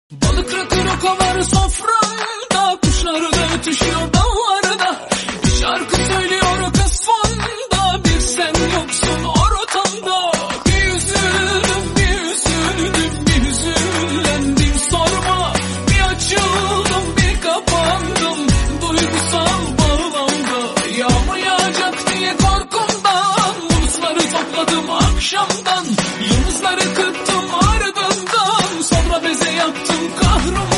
Balık rakı rokaları soframda, kuşlar da ötüşüyor dallarda. Bir şarkı söylüyor kız fonda, bir sen yoksun ortamda. Bir üzüldüm, bir üzüldüm, bir üzülendim sorma. Bir açıldım, bir kapandım duygusal bağlamda. Yağmur yağacak diye korkumdan, bulutları topladım akşamdan. Yıldızları kıttım ardından, sonra beze yaptım kahrımı.